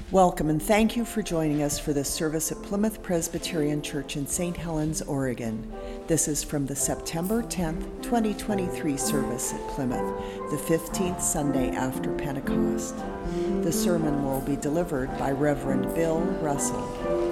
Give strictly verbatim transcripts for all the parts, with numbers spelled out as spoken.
Welcome and thank you for joining us for this service at Plymouth Presbyterian Church in Saint Helens, Oregon. This is from the September tenth, twenty twenty-three service at Plymouth, the fifteenth Sunday after Pentecost. The sermon will be delivered by Reverend Bill Russell.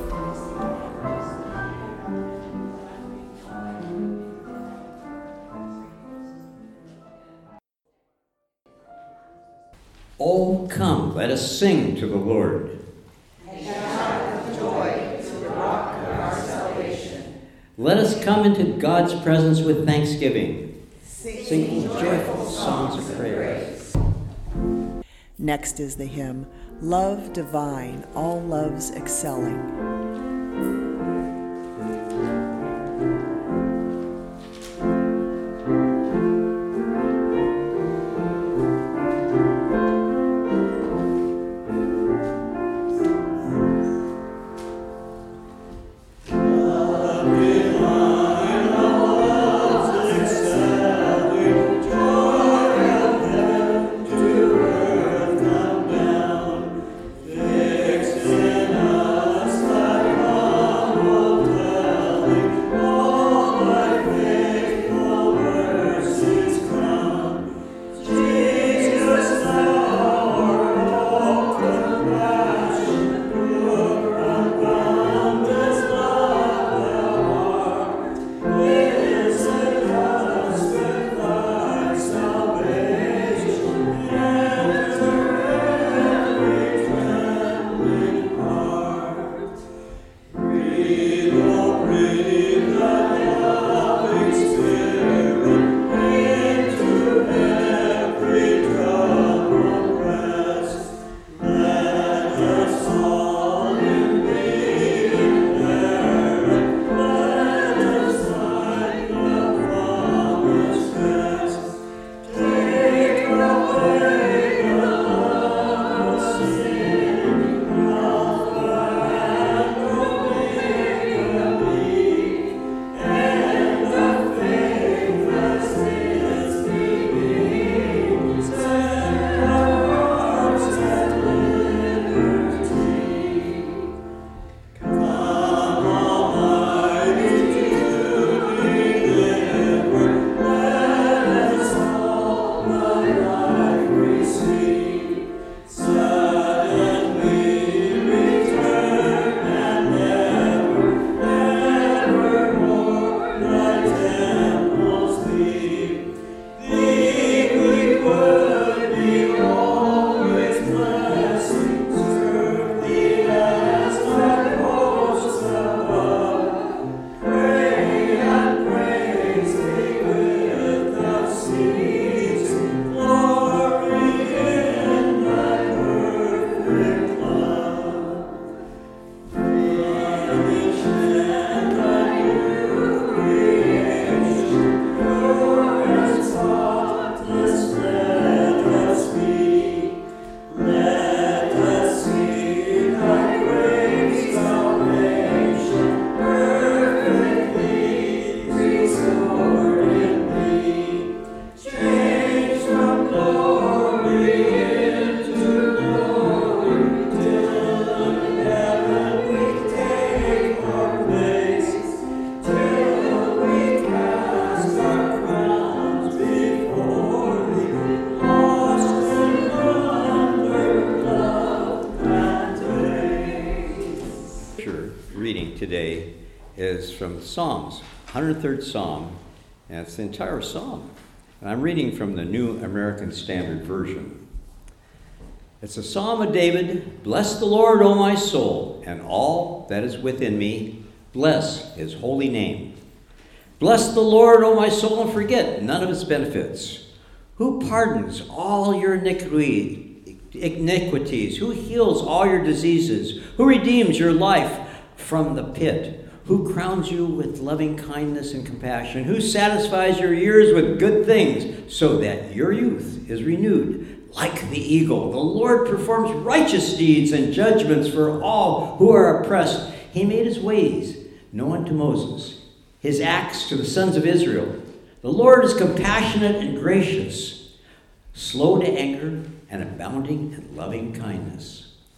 Oh, come, let us sing to the Lord. And shout with joy to the rock of our salvation. Let us come into God's presence with thanksgiving. Sing, Sing joyful songs of praise. Next is the hymn, Love Divine, All Loves Excelling. Today is from the Psalms, one hundred third Psalm, and it's the entire Psalm. And I'm reading from the New American Standard Version. It's a Psalm of David. Bless the Lord, O my soul, and all that is within me. Bless his holy name. Bless the Lord, O my soul, and forget none of his benefits. Who pardons all your iniquity, iniquities? Who heals all your diseases? Who redeems your life from the pit? Who crowns you with loving kindness and compassion? Who satisfies your years with good things so that your youth is renewed like the eagle? The Lord performs righteous deeds and judgments for all who are oppressed. He made his ways known to Moses, his acts to the sons of Israel. The Lord is compassionate and gracious, slow to anger and abounding in loving kindness.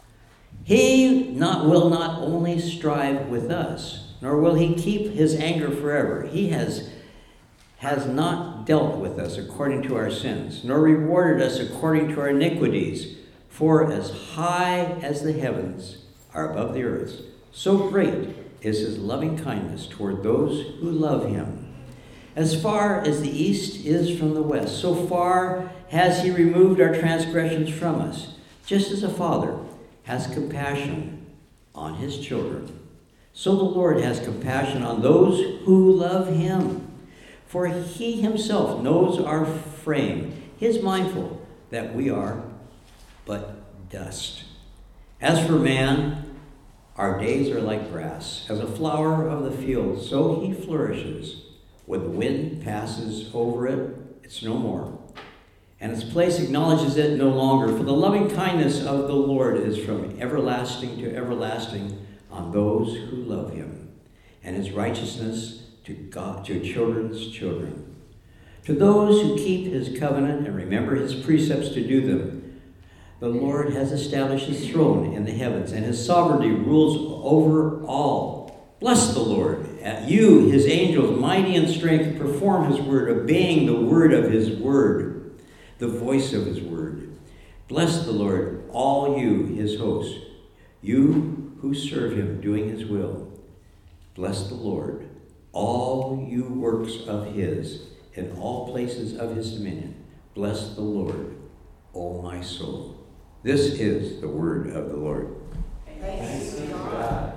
He not, will not only strive with us, nor will he keep his anger forever. He has, has not dealt with us according to our sins, nor rewarded us according to our iniquities. For as high as the heavens are above the earth, so great is his loving kindness toward those who love him. As far as the east is from the west, so far has he removed our transgressions from us. Just as a father has compassion on his children, so the Lord has compassion on those who love him. For he himself knows our frame. He is mindful that we are but dust. As for man, our days are like grass. As a flower of the field, so he flourishes. When the wind passes over it, it's no more, and its place acknowledges it no longer. For the loving kindness of the Lord is from everlasting to everlasting on those who love him, and his righteousness to God, to children's children. To those who keep his covenant and remember his precepts to do them, the Lord has established his throne in the heavens, and his sovereignty rules over all. Bless the Lord, you, his angels, mighty in strength, perform his word, obeying the word of his word, the voice of his word. Bless the Lord, all you, his hosts, you who serve him, doing his will. Bless the Lord, all you works of his, in all places of his dominion. Bless the Lord, O my soul. This is the word of the Lord. Thanks be to God.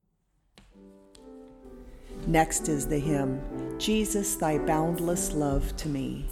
Next is the hymn, Jesus, Thy Boundless Love to Me.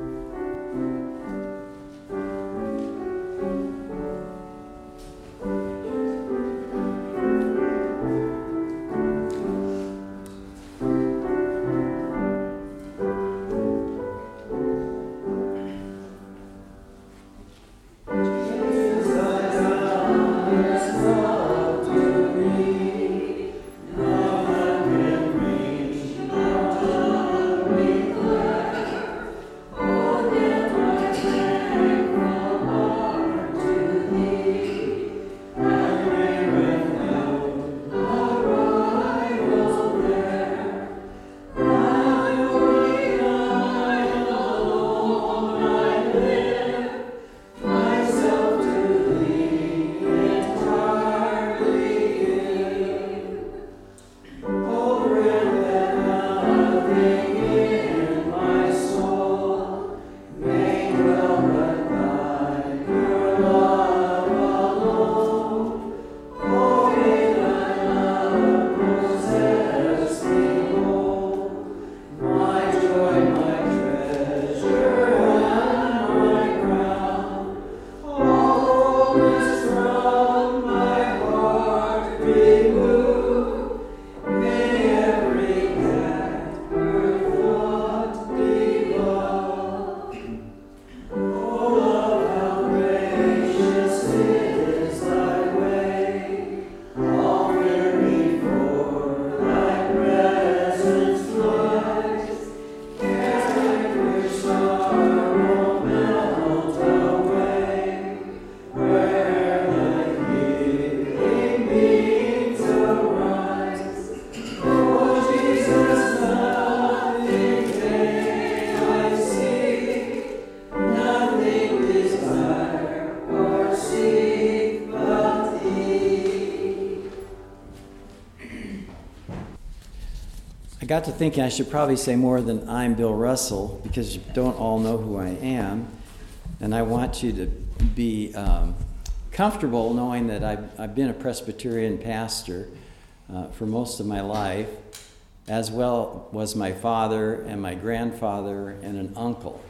got to thinking I should probably say more than I'm Bill Russell, because you don't all know who I am. And I want you to be um, comfortable knowing that I've, I've been a Presbyterian pastor uh, for most of my life, as well was my father and my grandfather and an uncle.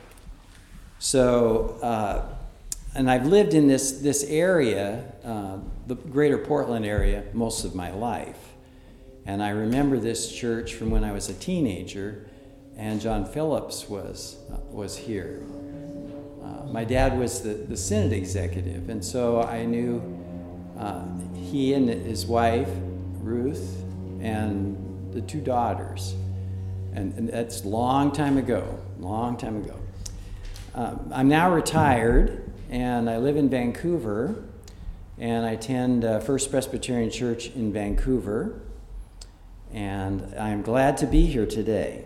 So, uh, and I've lived in this, this area, uh, the greater Portland area, most of my life. And I remember this church from when I was a teenager, and John Phillips was, uh, was here. Uh, my dad was the, the Synod executive, and so I knew uh, he and his wife, Ruth, and the two daughters. And, and that's a long time ago, long time ago. Uh, I'm now retired, and I live in Vancouver, and I attend uh, First Presbyterian Church in Vancouver, and I'm glad to be here today.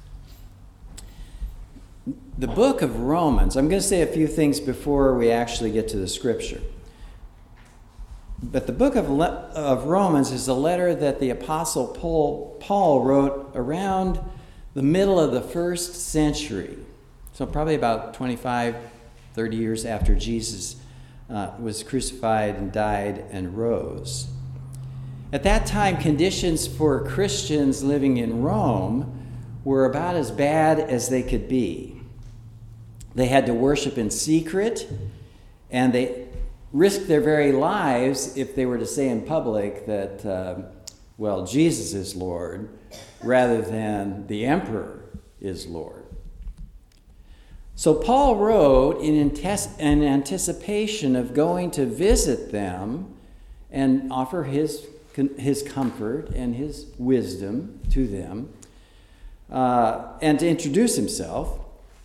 The book of Romans, I'm going to say a few things before we actually get to the scripture. But the book of, Le- of Romans is a letter that the Apostle Paul, Paul wrote around the middle of the first century. So probably about twenty-five, thirty years after Jesus uh, was crucified and died and rose. At that time, conditions for Christians living in Rome were about as bad as they could be. They had to worship in secret, and they risked their very lives if they were to say in public that, uh, well, Jesus is Lord, rather than the emperor is Lord. So Paul wrote in, antes- in anticipation of going to visit them and offer his, his comfort and his wisdom to them, uh, and to introduce himself.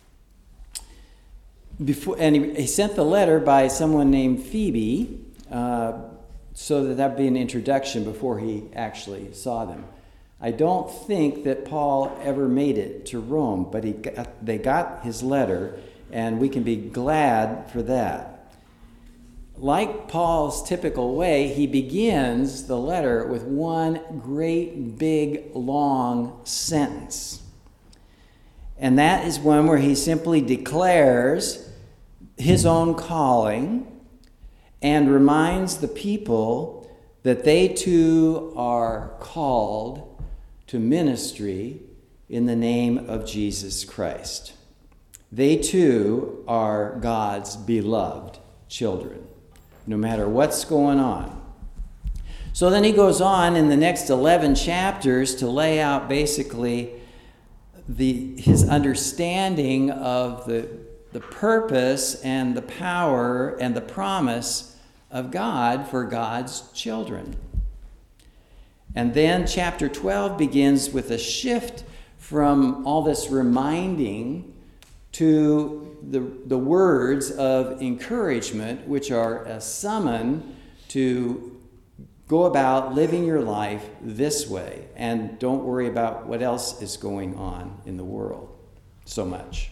Before, and he, he sent the letter by someone named Phoebe, uh, so that that would be an introduction before he actually saw them. I don't think that Paul ever made it to Rome, but he got, they got his letter, and we can be glad for that. Like Paul's typical way, he begins the letter with one great, big, long sentence. And that is one where he simply declares his own calling and reminds the people that they too are called to ministry in the name of Jesus Christ. They too are God's beloved children, no matter what's going on. So then he goes on in the next eleven chapters to lay out basically the his understanding of the, the purpose and the power and the promise of God for God's children. And then chapter twelve begins with a shift from all this reminding to the, the words of encouragement, which are a summon to go about living your life this way, and don't worry about what else is going on in the world so much.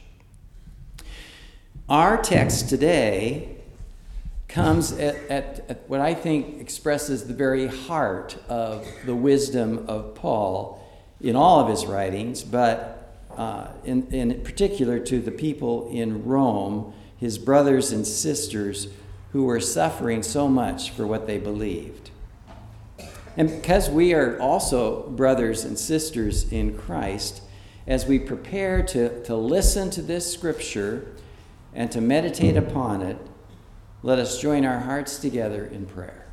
Our text today comes at, at, at what I think expresses the very heart of the wisdom of Paul in all of his writings, but uh, in, in particular to the people in Rome, his brothers and sisters who were suffering so much for what they believed. And because we are also brothers and sisters in Christ, as we prepare to, to listen to this scripture and to meditate upon it, let us join our hearts together in prayer.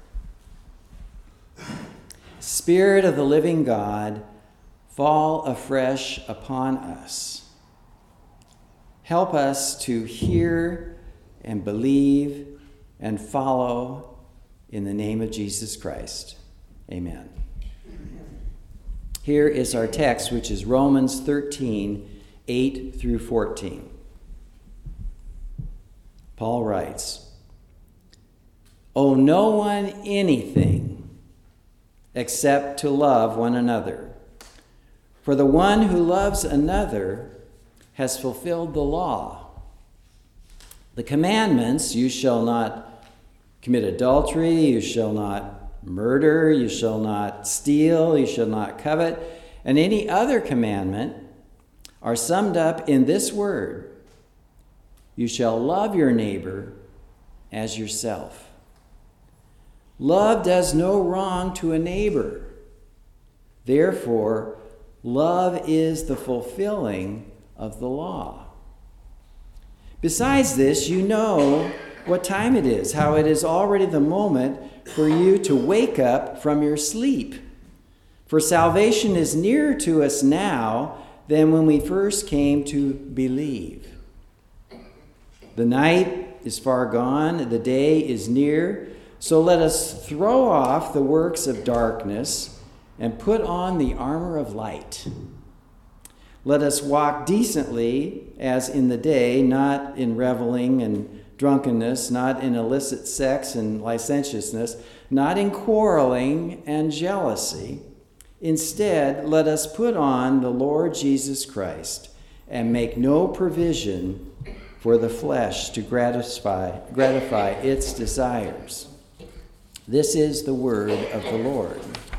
Spirit of the living God, fall afresh upon us. Help us to hear and believe and follow in the name of Jesus Christ. Amen. Here is our text, which is Romans thirteen, eight through fourteen. Paul writes, "Owe no one anything except to love one another. For the one who loves another has fulfilled the law. The commandments, you shall not commit adultery, you shall not murder, you shall not steal, you shall not covet, and any other commandment are summed up in this word: you shall love your neighbor as yourself. Love does no wrong to a neighbor. Therefore, love is the fulfilling of the law. Besides this, you know what time it is, how it is already the moment for you to wake up from your sleep. For salvation is nearer to us now than when we first came to believe. The night is far gone, the day is near, so let us throw off the works of darkness and put on the armor of light. Let us walk decently as in the day, not in reveling and drunkenness, not in illicit sex and licentiousness, not in quarreling and jealousy. Instead, let us put on the Lord Jesus Christ and make no provision for the flesh to gratify, gratify its desires. This is the word of the Lord.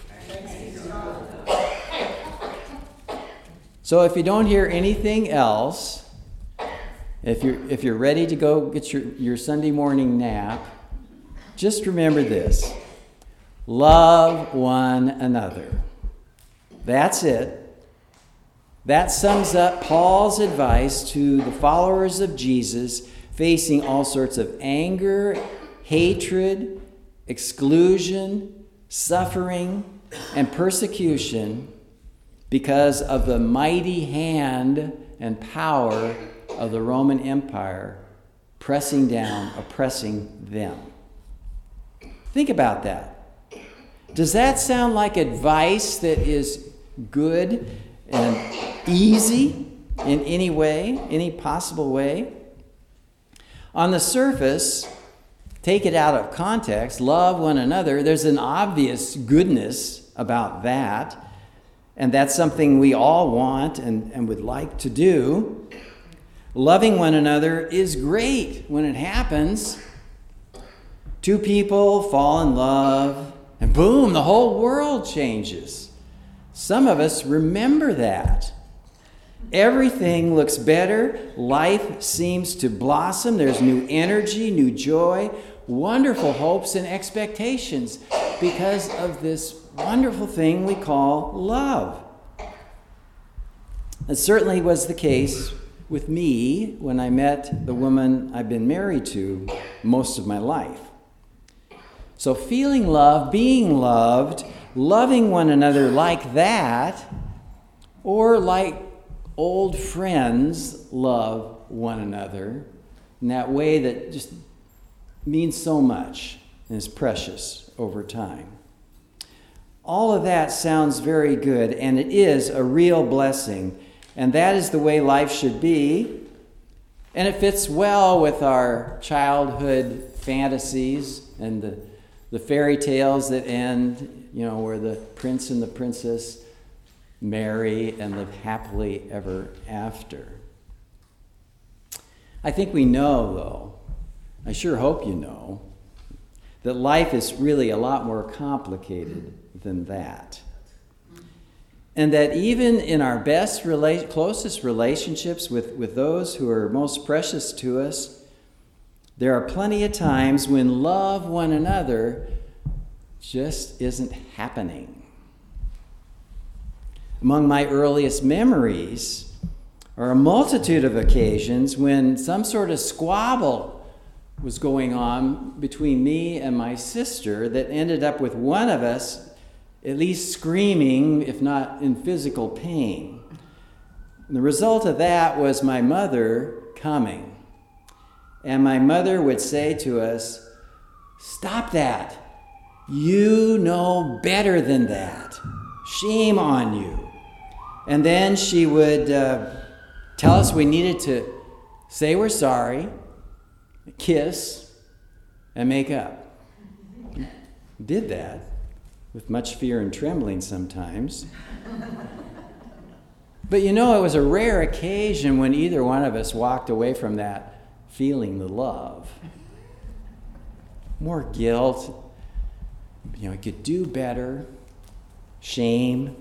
So if you don't hear anything else, if you're, if you're ready to go get your, your Sunday morning nap, just remember this. Love one another. That's it. That sums up Paul's advice to the followers of Jesus facing all sorts of anger, hatred, exclusion, suffering, and persecution because of the mighty hand and power of the Roman Empire pressing down, oppressing them. Think about that. Does that sound like advice that is good and easy in any way, any possible way? On the surface, take it out of context, love one another. There's an obvious goodness about that, and that's something we all want and, and would like to do. Loving one another is great when it happens. Two people fall in love, and boom, the whole world changes. Some of us remember that. Everything looks better. Life seems to blossom. There's new energy, new joy, wonderful hopes and expectations because of this wonderful thing we call love. It certainly was the case with me when I met the woman I've been married to most of my life. So feeling love, being loved, loving one another like that, or like old friends love one another in that way that just means so much and is precious over time. All of that sounds very good, and it is a real blessing, and that is the way life should be, and it fits well with our childhood fantasies and the, the fairy tales that end, you know, where the prince and the princess marry and live happily ever after. I think we know, though, I sure hope you know, that life is really a lot more complicated than that. And that even in our best, rela- closest relationships with, with those who are most precious to us, there are plenty of times when love one another just isn't happening. Among my earliest memories are a multitude of occasions when some sort of squabble was going on between me and my sister that ended up with one of us at least screaming, if not in physical pain. And the result of that was my mother coming. And my mother would say to us, "Stop that. You know better than that. Shame on you." And then she would uh, tell us we needed to say we're sorry, kiss, and make up. Did that with much fear and trembling sometimes. But you know, it was a rare occasion when either one of us walked away from that feeling the love. More guilt, you know, I could do better, shame.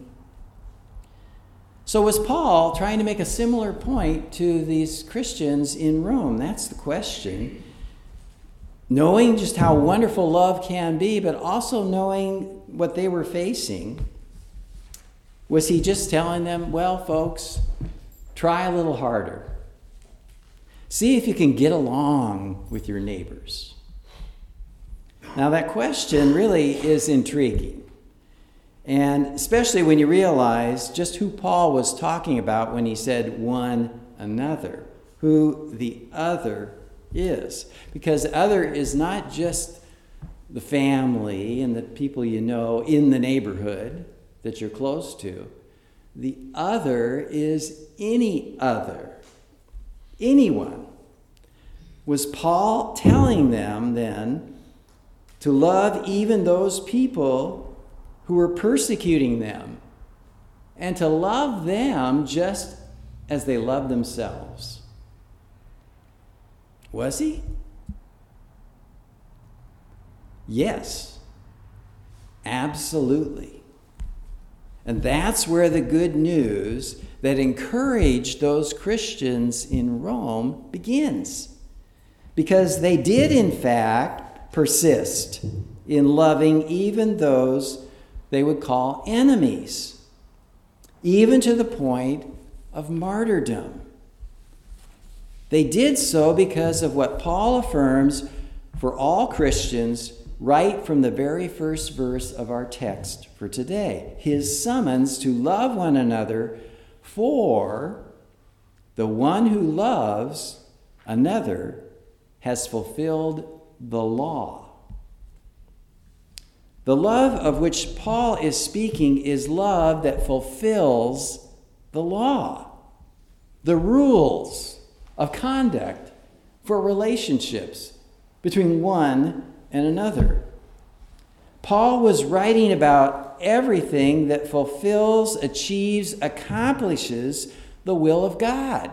So was Paul trying to make a similar point to these Christians in Rome? That's the question. Knowing just how wonderful love can be, but also knowing what they were facing. Was he just telling them, well, folks, try a little harder. See if you can get along with your neighbors. Now that question really is intriguing. And especially when you realize just who Paul was talking about when he said one another, who the other is. Because the other is not just the family and the people you know in the neighborhood that you're close to. The other is any other, anyone was Paul telling them then to love even those people who were persecuting them and to love them just as they loved themselves? Was he? Yes, absolutely. And that's where the good news that encouraged those Christians in Rome begins. Because they did, in fact, persist in loving even those they would call enemies, even to the point of martyrdom. They did so because of what Paul affirms for all Christians right from the very first verse of our text for today. His summons to love one another, for the one who loves another has fulfilled the law. The love of which Paul is speaking is love that fulfills the law, the rules of conduct for relationships between one and another. Paul was writing about everything that fulfills, achieves, accomplishes the will of God.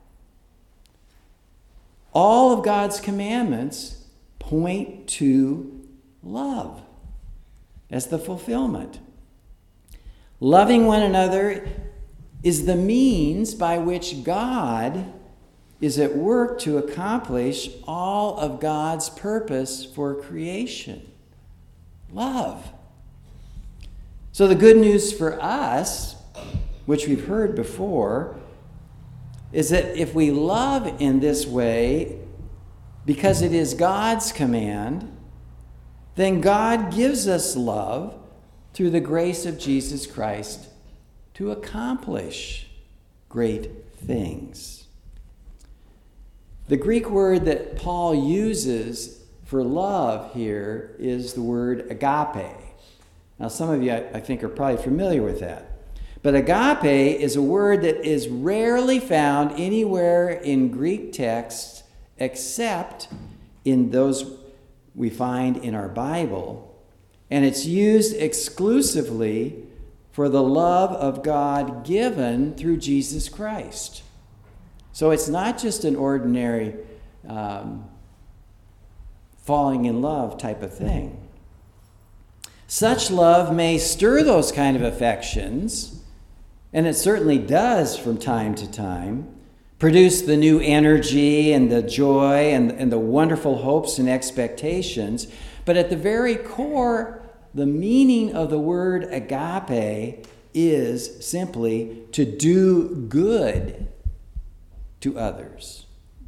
All of God's commandments point to love as the fulfillment. Loving one another is the means by which God is at work to accomplish all of God's purpose for creation. Love. So the good news for us, which we've heard before, is that if we love in this way, because it is God's command, then God gives us love through the grace of Jesus Christ to accomplish great things. The Greek word that Paul uses for love here is the word agape. Now, some of you, I think, are probably familiar with that. But agape is a word that is rarely found anywhere in Greek texts except in those we find in our Bible. And it's used exclusively for the love of God given through Jesus Christ. So it's not just an ordinary um, falling in love type of thing. Such love may stir those kind of affections, and it certainly does from time to time, produce the new energy and the joy and, and the wonderful hopes and expectations. But at the very core, the meaning of the word agape is simply to do good to others.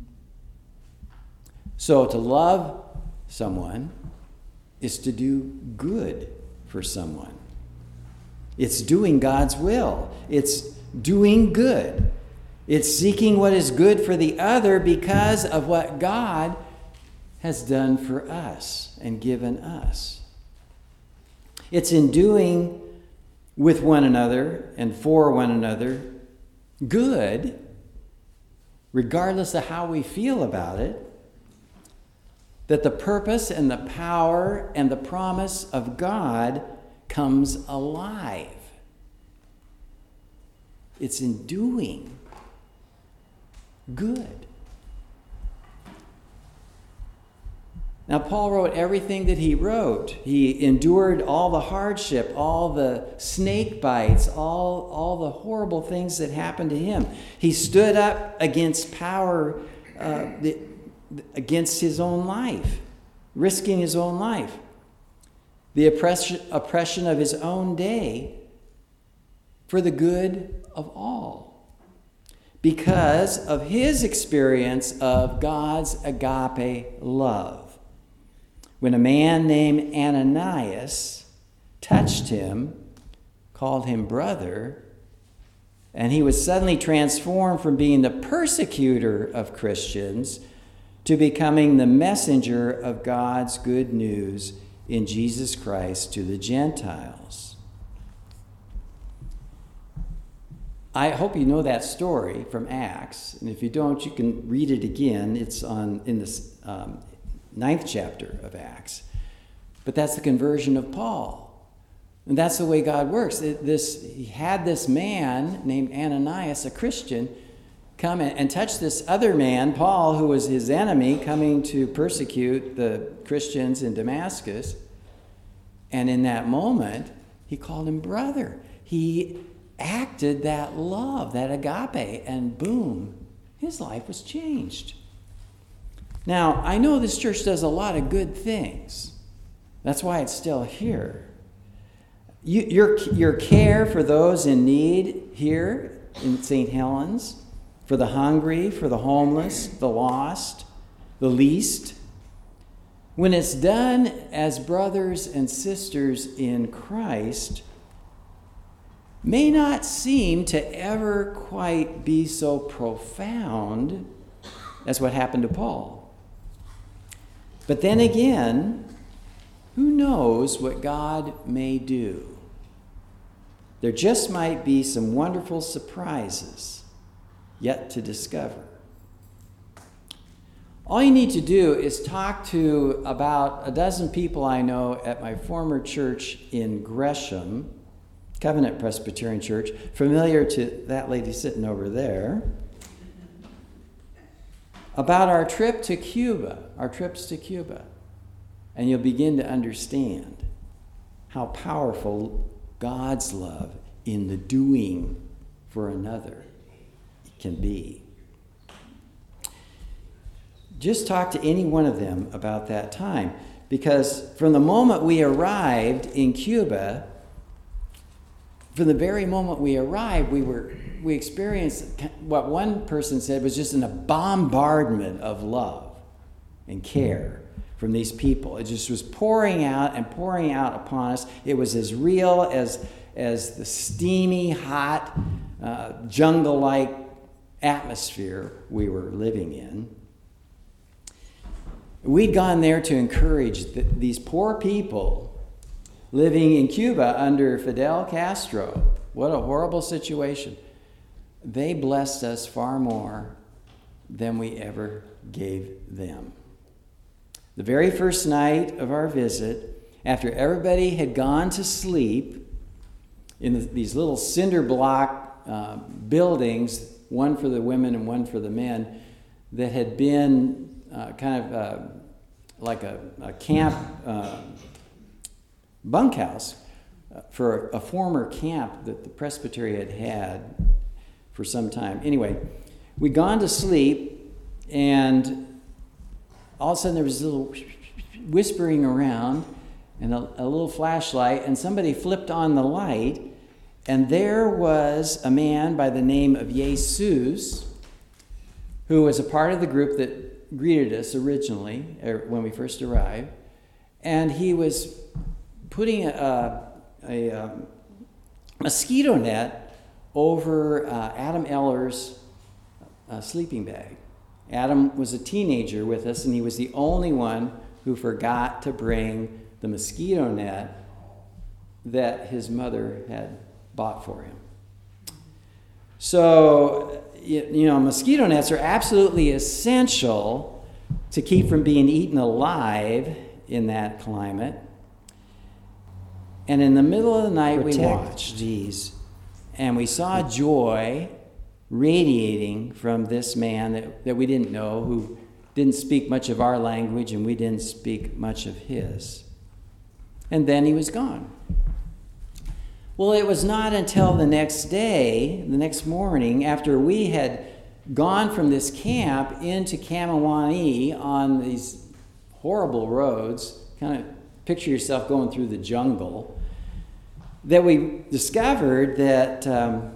So to love someone is to do good for someone. It's doing God's will. It's doing good. It's seeking what is good for the other because of what God has done for us and given us. It's in doing with one another and for one another good, regardless of how we feel about it, that the purpose and the power and the promise of God comes alive. It's in doing good. Now, Paul wrote everything that he wrote. He endured all the hardship, all the snake bites, all, all the horrible things that happened to him. He stood up against power, uh, the, against his own life, risking his own life, the oppression, oppression of his own day for the good of all, because of his experience of God's agape love. When a man named Ananias touched him, called him brother, and he was suddenly transformed from being the persecutor of Christians to becoming the messenger of God's good news in Jesus Christ to the Gentiles. I hope you know that story from Acts, and if you don't, you can read it again. It's on in the um, ninth chapter of Acts. But that's the conversion of Paul. And that's the way God works. It, this, he had this man named Ananias, a Christian, come and, and touch this other man, Paul, who was his enemy, coming to persecute the Christians in Damascus. And in that moment, he called him brother. He acted that love, that agape, and boom, his life was changed. Now, I know this church does a lot of good things. That's why it's still here. You, your, your care for those in need here in Saint Helens, for the hungry, for the homeless, the lost, the least, when it's done as brothers and sisters in Christ, may not seem to ever quite be so profound as what happened to Paul. But then again, who knows what God may do? There just might be some wonderful surprises yet to discover. All you need to do is talk to about a dozen people I know at my former church in Gresham, Covenant Presbyterian Church, familiar to that lady sitting over there, about our trip to Cuba, our trips to Cuba. And you'll begin to understand how powerful God's love in the doing for another can be. Just talk to any one of them about that time, because from the moment we arrived in Cuba, from the very moment we arrived, we were we experienced what one person said was just a bombardment of love and care from these people. It just was pouring out and pouring out upon us. It was as real as as the steamy, hot, uh, jungle-like atmosphere we were living in. We'd gone there to encourage the, these poor people living in Cuba under Fidel Castro. What a horrible situation. They blessed us far more than we ever gave them. The very first night of our visit, after everybody had gone to sleep in the, these little cinder block uh, buildings, one for the women and one for the men, that had been uh, kind of uh, like a, a camp uh, bunkhouse uh, for a, a former camp that the presbytery had had for some time. Anyway, we'd gone to sleep, and all of a sudden there was a little whispering around and a, a little flashlight, and somebody flipped on the light, and there was a man by the name of Jesus, who was a part of the group that greeted us originally when we first arrived, and he was putting a, a, a mosquito net over uh, Adam Eller's uh, sleeping bag. Adam was a teenager with us, and he was the only one who forgot to bring the mosquito net that his mother had bought for him. So, you know, mosquito nets are absolutely essential to keep from being eaten alive in that climate. And in the middle of the night, we watched these, and we saw joy radiating from this man that, that we didn't know, who didn't speak much of our language, and we didn't speak much of his. And then he was gone. Well, it was not until the next day, the next morning, after we had gone from this camp into Kamawani on these horrible roads, kind of picture yourself going through the jungle, that we discovered that um,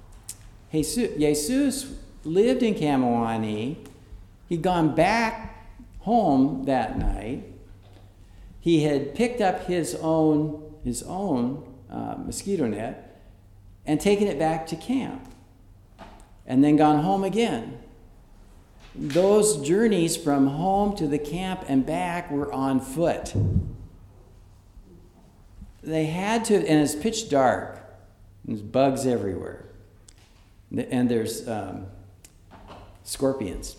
Jesus lived in Kamawani. He'd gone back home that night. He had picked up his own his own uh, mosquito net and taken it back to camp, and then gone home again. Those journeys from home to the camp and back were on foot. They had to, and it's pitch dark. There's bugs everywhere. and there's um, scorpions.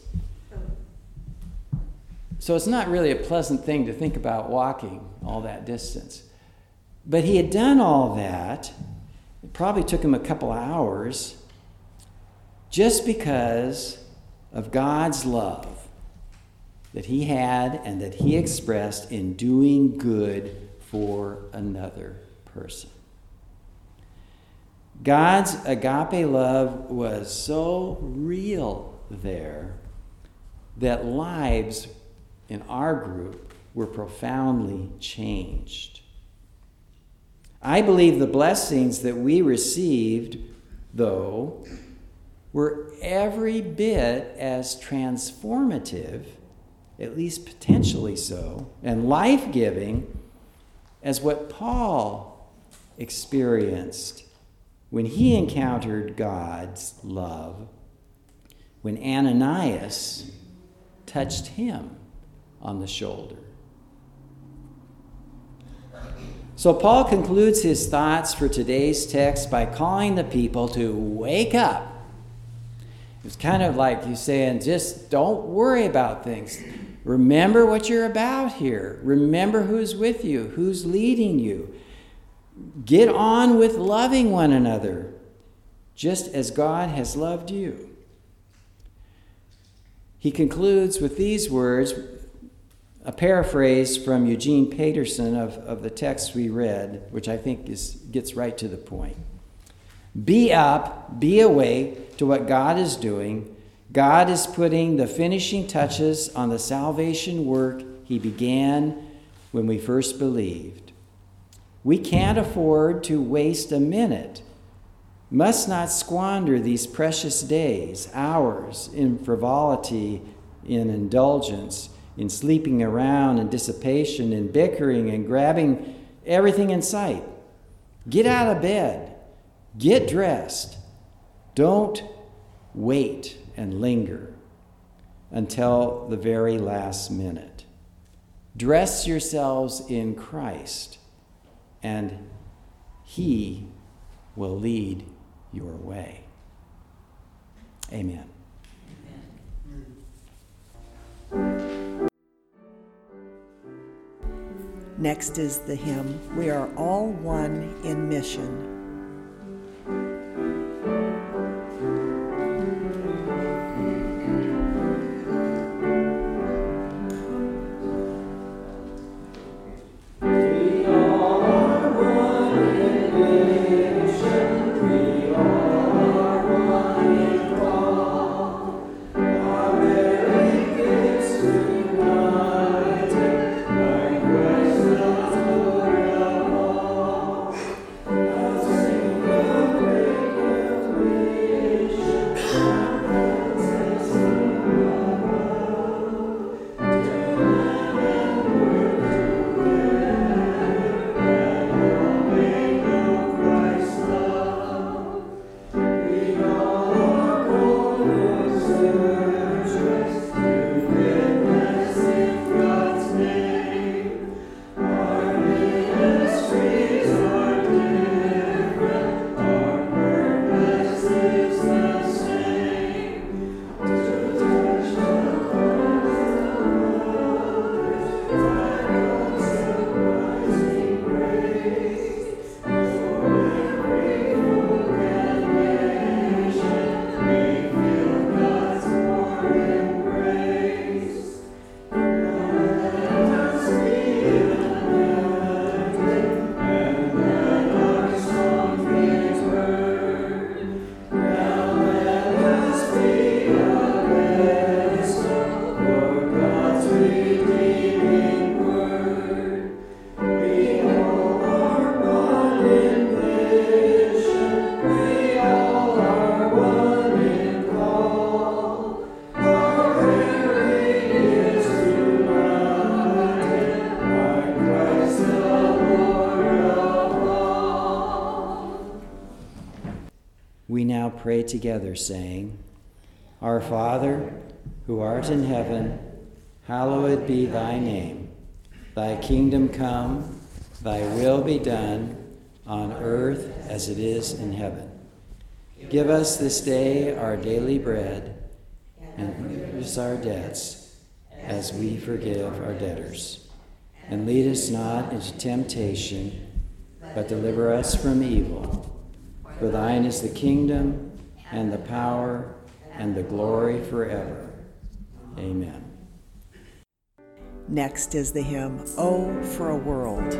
So it's not really a pleasant thing to think about walking all that distance. But he had done all that. It probably took him a couple of hours just because of God's love that he had and that he expressed in doing good for another person. God's agape love was so real there that lives in our group were profoundly changed. I believe the blessings that we received, though, were every bit as transformative, at least potentially so, and life-giving as what Paul experienced when he encountered God's love, when Ananias touched him on the shoulder. So Paul concludes his thoughts for today's text by calling the people to wake up. It's kind of like he's saying, just don't worry about things. Remember what you're about here. Remember who's with you, who's leading you. Get on with loving one another, just as God has loved you. He concludes with these words, a paraphrase from Eugene Peterson of, of the text we read, which I think is gets right to the point. Be up, be awake to what God is doing. God is putting the finishing touches on the salvation work he began when we first believed. We can't afford to waste a minute, must not squander these precious days, hours, in frivolity, in indulgence, in sleeping around, in dissipation, in bickering, and grabbing everything in sight. Get out of bed. Get dressed. Don't wait and linger until the very last minute. Dress yourselves in Christ, and he will lead your way. Amen. Next is the hymn, We Are All One in Mission. We now pray together, saying, Our Father, who art in heaven, hallowed be thy name. Thy kingdom come, thy will be done, on earth as it is in heaven. Give us this day our daily bread, and forgive us our debts, as we forgive our debtors. And lead us not into temptation, but deliver us from evil. For thine is the kingdom, and the power, and the glory forever. Amen. Next is the hymn, Oh, for a World.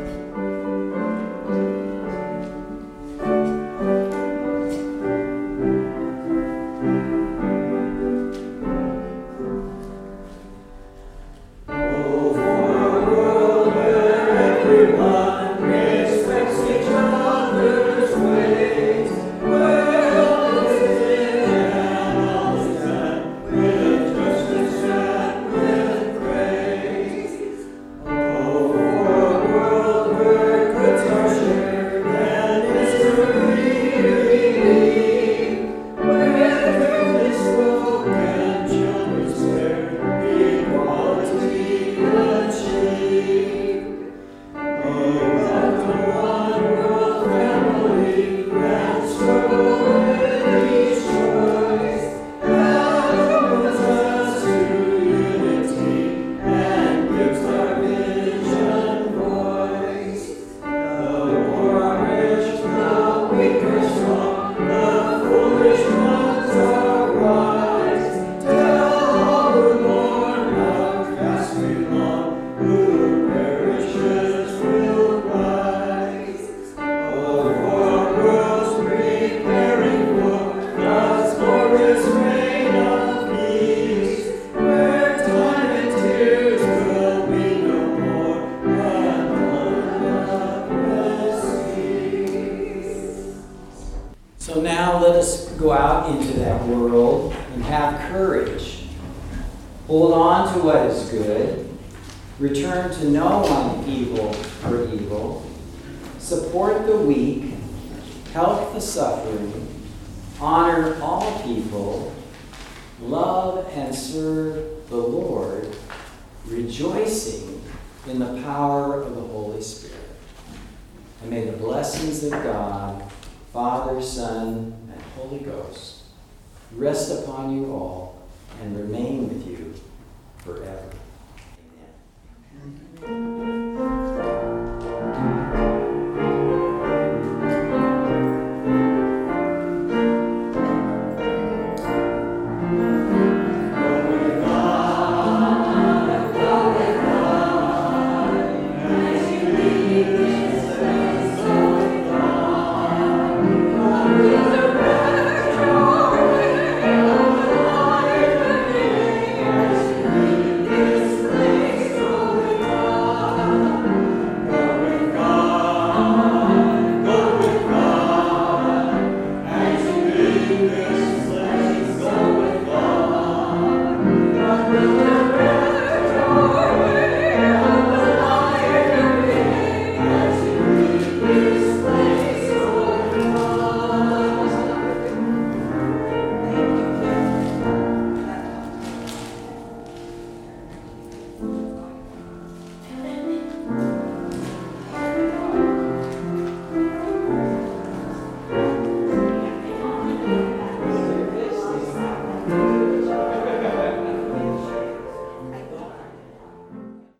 So now let us go out into that world and have courage. Hold on to what is good. Return to no one evil for evil. Support the weak. Help the suffering. Honor all people. Love and serve the Lord, rejoicing in the power of the Holy Spirit. And may the blessings of God, Father, Son, and Holy Ghost rest upon you all and remain with you forever. Amen.